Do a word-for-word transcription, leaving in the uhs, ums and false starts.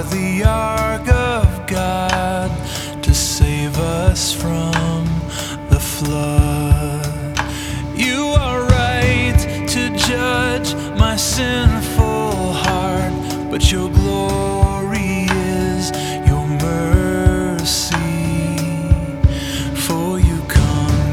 the ark of God to save us from the flood. You are right to judge my sinful heart, but your